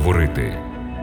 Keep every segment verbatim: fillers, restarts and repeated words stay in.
говорити.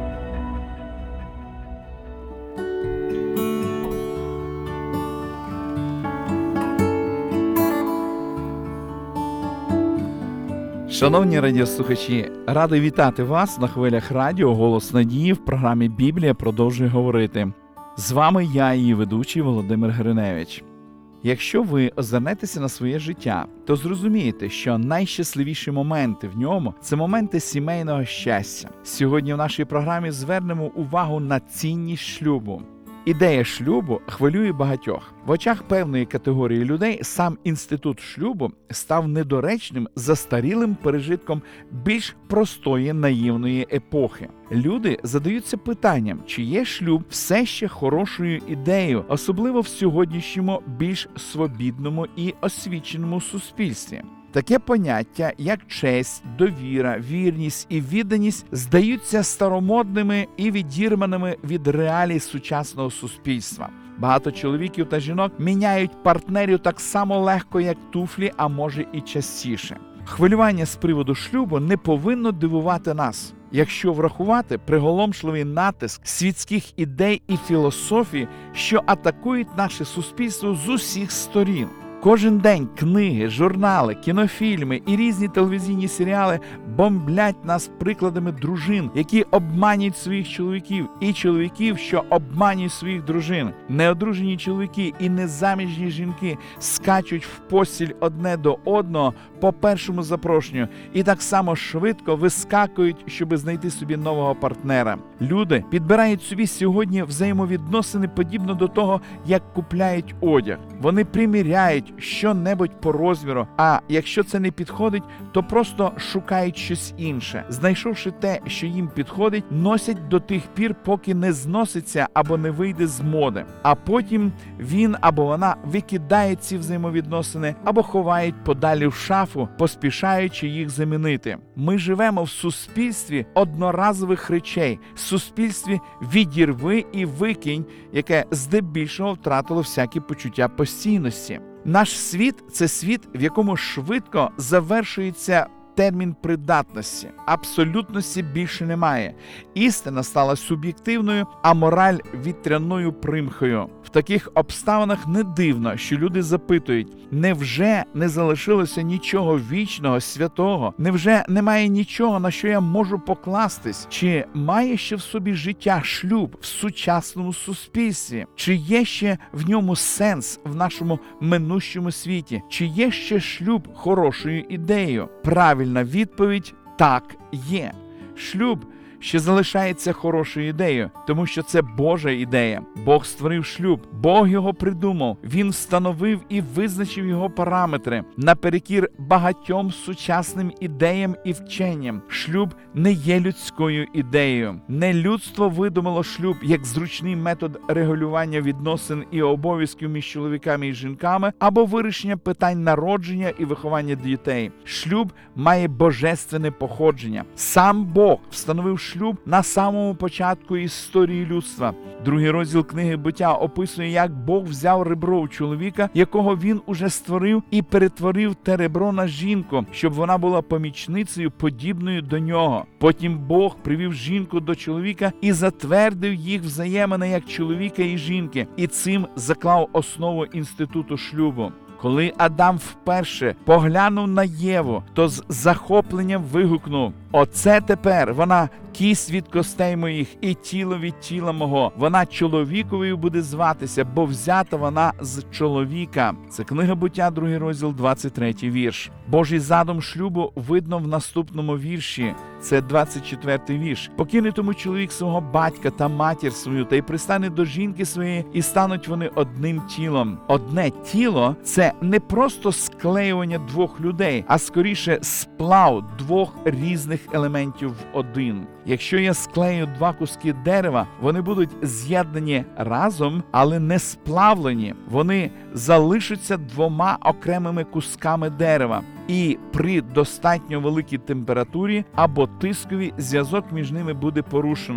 Шановні радіослухачі, радий вітати вас на хвилях радіо «Голос надії» в програмі «Біблія продовжує говорити». З вами я, її ведучий Володимир Гриневич. Якщо ви озирнетеся на своє життя, то зрозумієте, що найщасливіші моменти в ньому – це моменти сімейного щастя. Сьогодні в нашій програмі звернемо увагу на цінність шлюбу. Ідея шлюбу хвилює багатьох. В очах певної категорії людей сам інститут шлюбу став недоречним, застарілим пережитком більш простої наївної епохи. Люди задаються питанням, чи є шлюб все ще хорошою ідеєю, особливо в сьогоднішньому більш свобідному і освіченому суспільстві. Таке поняття, як честь, довіра, вірність і відданість, здаються старомодними і відірваними від реалій сучасного суспільства. Багато чоловіків та жінок міняють партнерів так само легко, як туфлі, а може і частіше. Хвилювання з приводу шлюбу не повинно дивувати нас. Якщо врахувати приголомшливий натиск світських ідей і філософій, що атакують наше суспільство з усіх сторін. Кожен день книги, журнали, кінофільми і різні телевізійні серіали бомблять нас прикладами дружин, які обманюють своїх чоловіків, і чоловіків, що обманюють своїх дружин. Неодружені чоловіки і незаміжні жінки скачуть в постіль одне до одного по першому запрошенню і так само швидко вискакують, щоб знайти собі нового партнера. Люди підбирають собі сьогодні взаємовідносини подібно до того, як купляють одяг. Вони приміряють що-небудь по розміру, а якщо це не підходить, то просто шукають щось інше. Знайшовши те, що їм підходить, носять до тих пір, поки не зноситься або не вийде з моди. А потім він або вона викидає ці взаємовідносини або ховають подалі в шафу, поспішаючи їх замінити. Ми живемо в суспільстві одноразових речей, суспільстві відірви і викинь, яке здебільшого втратило всякі почуття постійності. Наш світ – це світ, в якому швидко завершується термін придатності. Абсолютності більше немає. Істина стала суб'єктивною, а мораль – вітряною примхою. В таких обставинах не дивно, що люди запитують, невже не залишилося нічого вічного, святого? Невже немає нічого, на що я можу покластись? Чи має ще в собі життя шлюб в сучасному суспільстві? Чи є ще в ньому сенс в нашому минущому світі? Чи є ще шлюб хорошою ідеєю? Правильна відповідь – так, є. Шлюб ще залишається хорошою ідеєю, тому що це Божа ідея. Бог створив шлюб, Бог його придумав, Він встановив і визначив його параметри. Наперекір багатьом сучасним ідеям і вченням, шлюб не є людською ідеєю. Не людство видумало шлюб як зручний метод регулювання відносин і обов'язків між чоловіками і жінками або вирішення питань народження і виховання дітей. Шлюб має божественне походження. Сам Бог встановив шлюб на самому початку історії людства. Другий розділ книги «Буття» описує, як Бог взяв ребро у чоловіка, якого він уже створив, і перетворив те ребро на жінку, щоб вона була помічницею, подібною до нього. Потім Бог привів жінку до чоловіка і затвердив їх взаємини як чоловіка і жінки, і цим заклав основу інституту шлюбу. Коли Адам вперше поглянув на Єву, то з захопленням вигукнув: «Оце тепер вона кість від костей моїх і тіло від тіла мого. Вона чоловіковою буде зватися, бо взята вона з чоловіка». Це книга «Буття», другий розділ, двадцять третій вірш. Божий задум шлюбу видно в наступному вірші. Це двадцять четвертий вірш. «Покине тому чоловік свого батька та матір свою, та й пристане до жінки своєї, і стануть вони одним тілом». Одне тіло – це не просто склеювання двох людей, а скоріше сплав двох різних елементів в один. Якщо я склею два куски дерева, вони будуть з'єднані разом, але не сплавлені. Вони залишаться двома окремими кусками дерева. І при достатньо великій температурі або тискові зв'язок між ними буде порушено.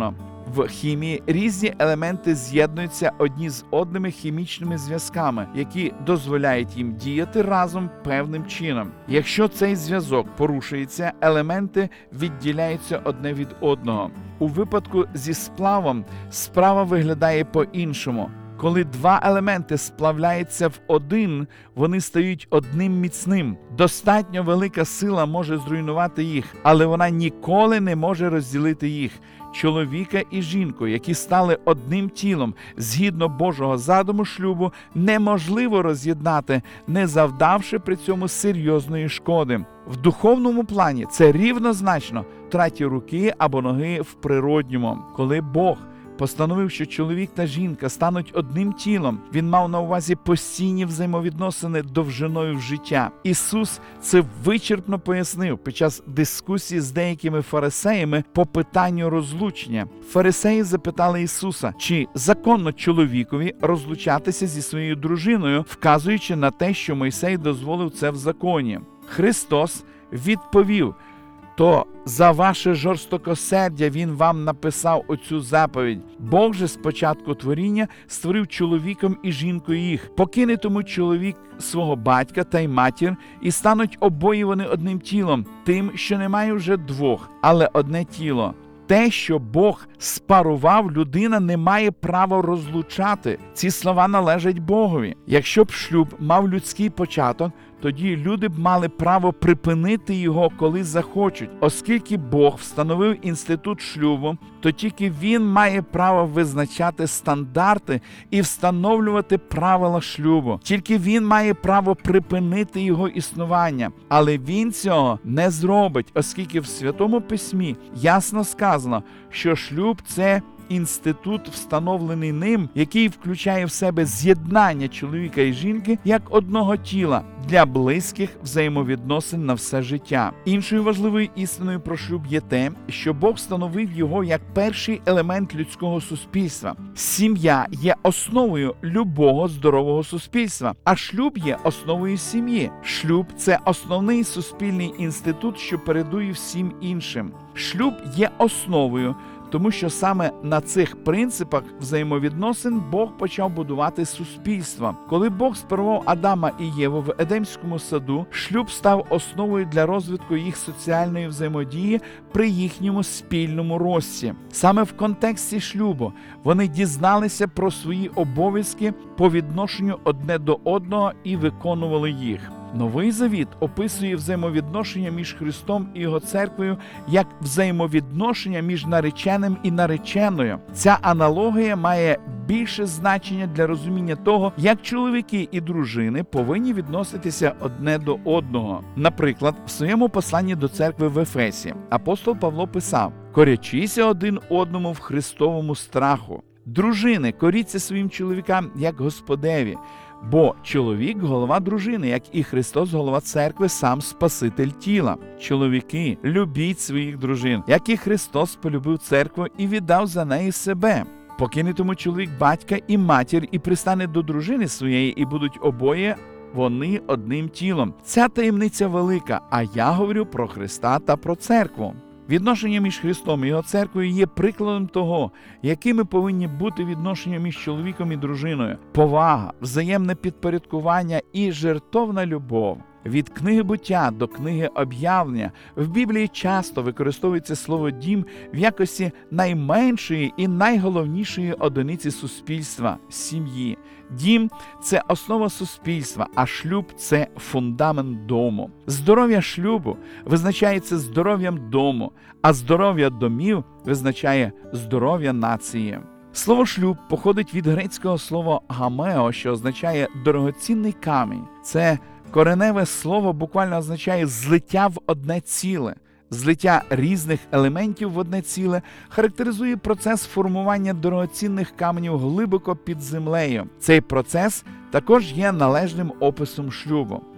В хімії різні елементи з'єднуються одні з одними хімічними зв'язками, які дозволяють їм діяти разом певним чином. Якщо цей зв'язок порушується, елементи відділяються одне від одного. У випадку зі сплавом справа виглядає по-іншому. Коли два елементи сплавляються в один, вони стають одним міцним. Достатньо велика сила може зруйнувати їх, але вона ніколи не може розділити їх. Чоловіка і жінку, які стали одним тілом, згідно Божого задуму шлюбу, неможливо роз'єднати, не завдавши при цьому серйозної шкоди. В духовному плані це рівнозначно втраті руки або ноги в природньому. Коли Бог постановив, що чоловік та жінка стануть одним тілом, він мав на увазі постійні взаємовідносини довжиною в життя. Ісус це вичерпно пояснив під час дискусії з деякими фарисеями по питанню розлучення. Фарисеї запитали Ісуса, чи законно чоловікові розлучатися зі своєю дружиною, вказуючи на те, що Мойсей дозволив це в законі. Христос відповів: то за ваше жорстокосердя він вам написав оцю заповідь. Бог же з початку творіння створив чоловіком і жінкою їх. Покине тому чоловік свого батька та й матір, і стануть обоє вони одним тілом, тим, що немає вже двох, але одне тіло. Те, що Бог спарував, людина не має права розлучати. Ці слова належать Богові. Якщо б шлюб мав людський початок, тоді люди б мали право припинити його, коли захочуть. Оскільки Бог встановив інститут шлюбу, то тільки Він має право визначати стандарти і встановлювати правила шлюбу. Тільки Він має право припинити його існування. Але Він цього не зробить, оскільки в Святому Письмі ясно сказано, що шлюб – це інститут, встановлений ним, який включає в себе з'єднання чоловіка і жінки як одного тіла для близьких взаємовідносин на все життя. Іншою важливою істиною про шлюб є те, що Бог встановив його як перший елемент людського суспільства. Сім'я є основою любого здорового суспільства, а шлюб є основою сім'ї. Шлюб – це основний суспільний інститут, що передує всім іншим. Шлюб є основою, тому що саме на цих принципах взаємовідносин Бог почав будувати суспільство. Коли Бог спарував Адама і Єву в Едемському саду, шлюб став основою для розвитку їх соціальної взаємодії при їхньому спільному рості. Саме в контексті шлюбу вони дізналися про свої обов'язки по відношенню одне до одного і виконували їх. Новий Завіт описує взаємовідношення між Христом і Його церквою як взаємовідношення між нареченим і нареченою. Ця аналогія має більше значення для розуміння того, як чоловіки і дружини повинні відноситися одне до одного. Наприклад, в своєму посланні до церкви в Ефесі апостол Павло писав: «Корячіся один одному в Христовому страху. Дружини, коріться своїм чоловікам, як Господеві. Бо чоловік – голова дружини, як і Христос – голова церкви, сам Спаситель тіла. Чоловіки, любіть своїх дружин, як і Христос полюбив церкву і віддав за неї себе. Покине тому чоловік батька і матір, і пристане до дружини своєї, і будуть обоє вони одним тілом. Ця таємниця велика, а я говорю про Христа та про церкву». Відношення між Христом і Його церквою є прикладом того, якими повинні бути відношення між чоловіком і дружиною. Повага, взаємне підпорядкування і жертовна любов. Від книги буття до книги об'явлення в Біблії часто використовується слово «дім» в якості найменшої і найголовнішої одиниці суспільства – сім'ї. Дім – це основа суспільства, а шлюб – це фундамент дому. Здоров'я шлюбу визначається здоров'ям дому, а здоров'я домів визначає здоров'я нації. Слово «шлюб» походить від грецького слова «гамео», що означає «дорогоцінний камінь». Це кореневе слово буквально означає «злиття в одне ціле». Злиття різних елементів в одне ціле характеризує процес формування дорогоцінних каменів глибоко під землею. Цей процес також є належним описом шлюбу.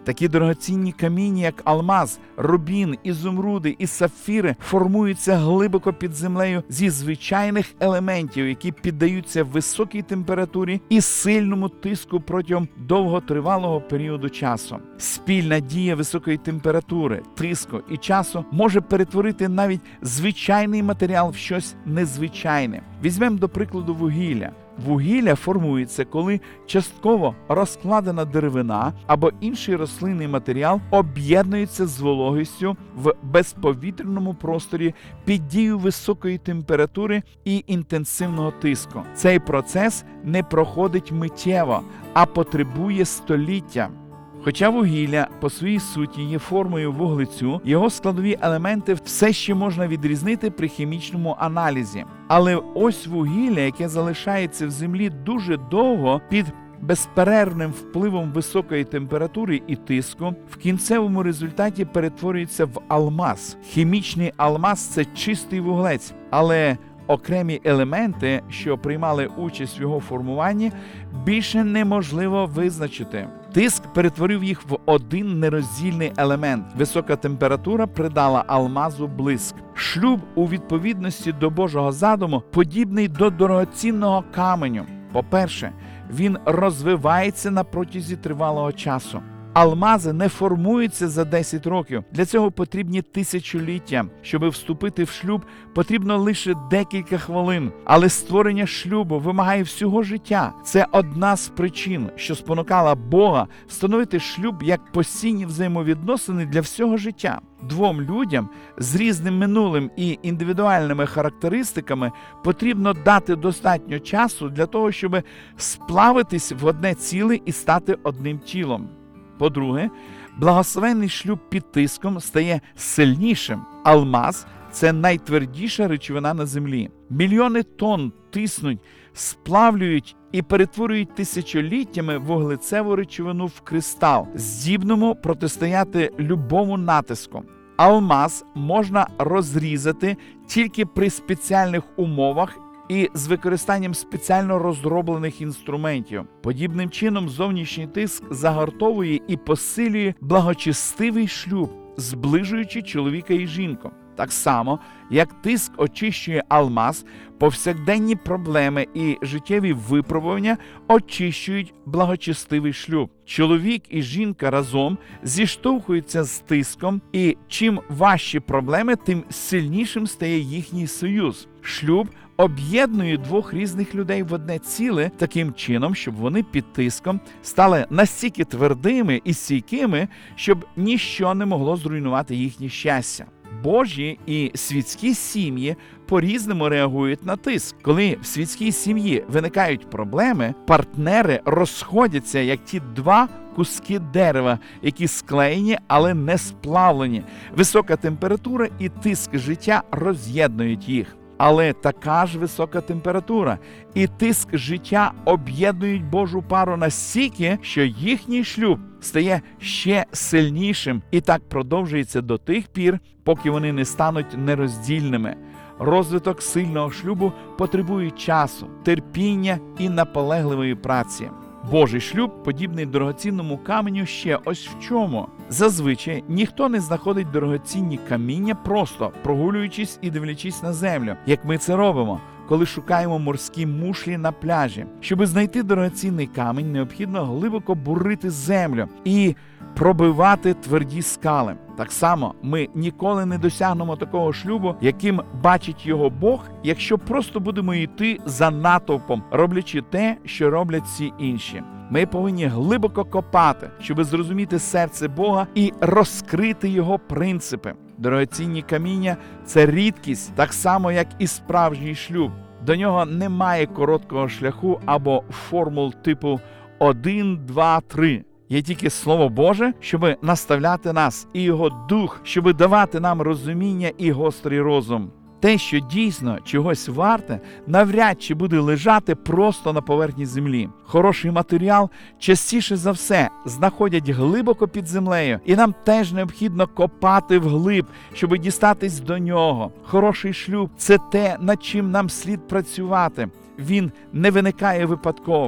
Такі дорогоцінні каміння, як алмаз, рубін, ізумруди і сапфіри, формуються глибоко під землею зі звичайних елементів, які піддаються високій температурі і сильному тиску протягом довготривалого періоду часу. Спільна дія високої температури, тиску і часу може перетворити навіть звичайний матеріал в щось незвичайне. Візьмемо до прикладу вугілля. Вугілля формується, коли частково розкладена деревина або інший рослинний матеріал об'єднується з вологістю в безповітряному просторі під дією високої температури і інтенсивного тиску. Цей процес не проходить миттєво, а потребує століття. Хоча вугілля по своїй суті є формою вуглецю, його складові елементи все ще можна відрізнити при хімічному аналізі. Але ось вугілля, яке залишається в землі дуже довго під безперервним впливом високої температури і тиску, в кінцевому результаті перетворюється в алмаз. Хімічний алмаз – це чистий вуглець, але окремі елементи, що приймали участь в його формуванні, більше неможливо визначити. Тиск перетворив їх в один нероздільний елемент. Висока температура придала алмазу блиск. Шлюб у відповідності до Божого задуму подібний до дорогоцінного каменю. По-перше, він розвивається на протязі тривалого часу. Алмази не формуються за десять років. Для цього потрібні тисячоліття. Щоби вступити в шлюб, потрібно лише декілька хвилин. Але створення шлюбу вимагає всього життя. Це одна з причин, що спонукала Бога встановити шлюб як постійні взаємовідносини для всього життя. Двом людям з різним минулим і індивідуальними характеристиками потрібно дати достатньо часу для того, щоб сплавитись в одне ціле і стати одним тілом. По-друге, благословенний шлюб під тиском стає сильнішим. Алмаз – це найтвердіша речовина на землі. Мільйони тонн тиснуть, сплавлюють і перетворюють тисячоліттями вуглецеву речовину в кристал, здібному протистояти любому натиску. Алмаз можна розрізати тільки при спеціальних умовах і з використанням спеціально розроблених інструментів. Подібним чином зовнішній тиск загартовує і посилює благочестивий шлюб, зближуючи чоловіка і жінку. Так само, як тиск очищує алмаз, повсякденні проблеми і життєві випробування очищують благочестивий шлюб. Чоловік і жінка разом зіштовхуються з тиском, і чим важчі проблеми, тим сильнішим стає їхній союз. Шлюб об'єднує двох різних людей в одне ціле таким чином, щоб вони під тиском стали настільки твердими і стійкими, щоб ніщо не могло зруйнувати їхнє щастя. Божі і світські сім'ї по-різному реагують на тиск. Коли в світській сім'ї виникають проблеми, партнери розходяться, як ті два куски дерева, які склеєні, але не сплавлені. Висока температура і тиск життя роз'єднують їх. Але така ж висока температура і тиск життя об'єднують Божу пару настільки, що їхній шлюб стає ще сильнішим, і так продовжується до тих пір, поки вони не стануть нероздільними. Розвиток сильного шлюбу потребує часу, терпіння і наполегливої праці. Божий шлюб подібний дорогоцінному каменю ще ось в чому. Зазвичай ніхто не знаходить дорогоцінні каміння просто прогулюючись і дивлячись на землю, як ми це робимо, коли шукаємо морські мушлі на пляжі. Щоби знайти дорогоцінний камінь, необхідно глибоко бурити землю і пробивати тверді скали. Так само ми ніколи не досягнемо такого шлюбу, яким бачить його Бог, якщо просто будемо йти за натовпом, роблячи те, що роблять всі інші. Ми повинні глибоко копати, щоб зрозуміти серце Бога і розкрити його принципи. Дорогоцінні каміння – це рідкість, так само, як і справжній шлюб. До нього немає короткого шляху або формул типу один, два, три. Є тільки Слово Боже, щоб наставляти нас, і Його Дух, щоб давати нам розуміння і гострий розум. Те, що дійсно чогось варте, навряд чи буде лежати просто на поверхні землі. Хороший матеріал частіше за все знаходять глибоко під землею, і нам теж необхідно копати вглиб, щоб дістатись до нього. Хороший шлюб – це те, над чим нам слід працювати. Він не виникає випадково.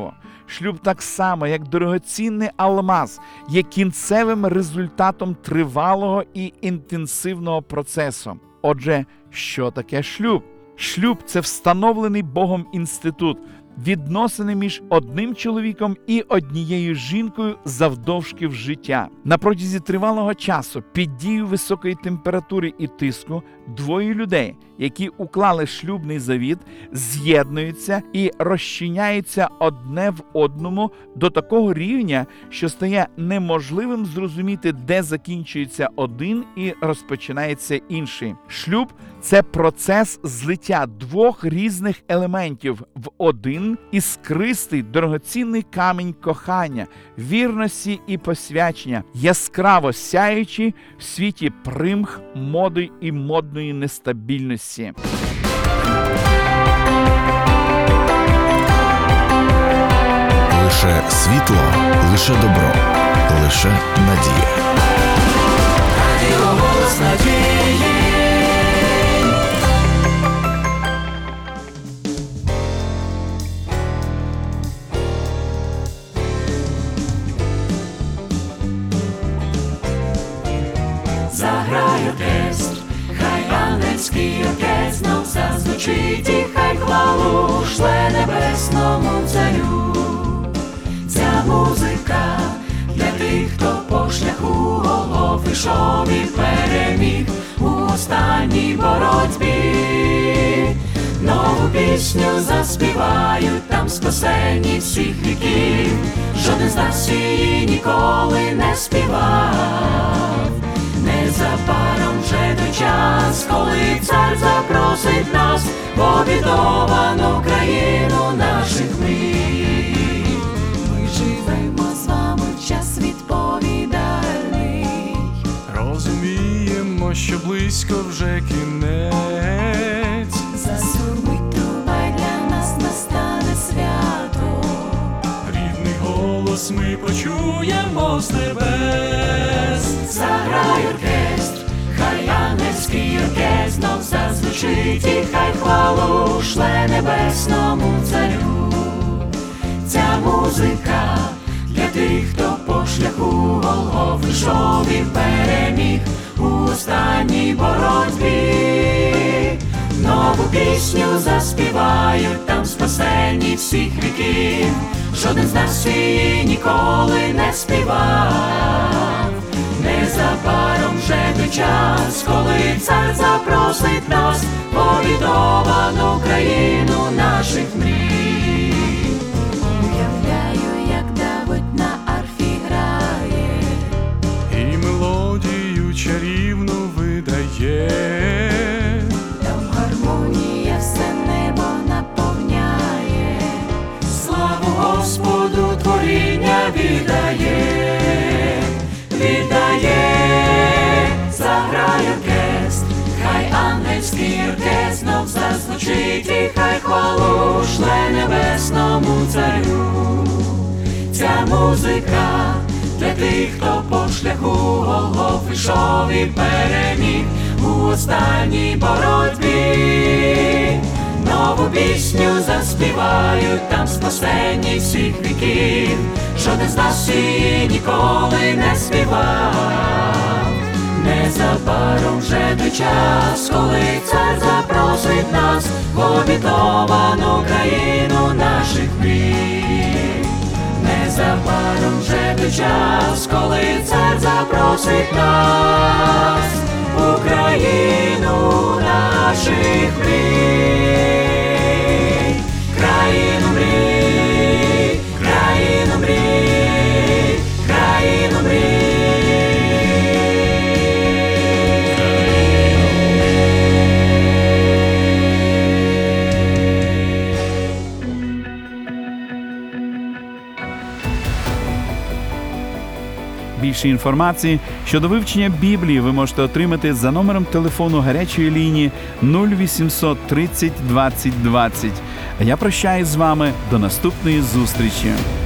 Шлюб так само, як дорогоцінний алмаз, є кінцевим результатом тривалого і інтенсивного процесу. Отже, що таке шлюб? Шлюб – це встановлений Богом інститут, відносини між одним чоловіком і однією жінкою завдовжки в життя. На протязі тривалого часу під дією високої температури і тиску двоє людей, які уклали шлюбний завіт, з'єднуються і розчиняються одне в одному до такого рівня, що стає неможливим зрозуміти, де закінчується один і розпочинається інший. Шлюб – це процес злиття двох різних елементів в один іскристий, дорогоцінний камінь кохання, вірності і посвячення, яскраво сяючий в світі примх, моди і модної нестабільності. Лише світло, лише добро, лише надія. Радіо «Голос надії». Заграй оркестр, хай ангельський оркестр знов зазвучить, і хай хвалу шле небесному царю. Ця музика для тих, хто по шляху Голгофи ішов і переміг у останній боротьбі. Нову пісню заспівають там спасені всіх віків, жоден з нас її ніколи не співав. Незабаром вже той час, коли цар запросить нас в обітовану країну наших мрій. Ми живемо з вами в час відповідальний. Розуміємо, що близько вже кінець. Засурмить труба, й для нас настане свято. Рідний голос ми почуємо з небес. Заграй оркестр, хай ангельський оркестр знов зазвучить, і хай хвалу шле небесному царю. Ця музика для тих, хто по шляху Голгофи ішов і переміг у останній боротьбі. Нову пісню заспівають там спасені всіх віків, жоден з нас її ніколи не співав. Незабаром вже той час, коли цар запросить нас в обітовану країну наших мрій. Уявляю, як Давид на арфі грає, І мелодію чарівну видає. там гармонія все небо наповняє. Славу Господу творіння віддає, віддає. Заграй оркестр, хай ангельський оркестр знов зазвучить, і хай хвалу шле небесному царю. Ця музика для тих, хто по шляху Голгофи ішов і переміг у останній боротьбі. Нову пісню заспівають там спасені всіх віків, жоден з нас її ніколи не співав. Незабаром вже той час, коли цар запросить нас в обітовану країну наших мрій. Незабаром вже той час, коли цар запросить нас в Україну наших мрій. Країну мрій, країну мрій, країну мрій. Більше інформації щодо вивчення Біблії ви можете отримати за номером телефону гарячої лінії нуль вісімсот тридцять двадцять двадцять. А я прощаюсь з вами до наступної зустрічі.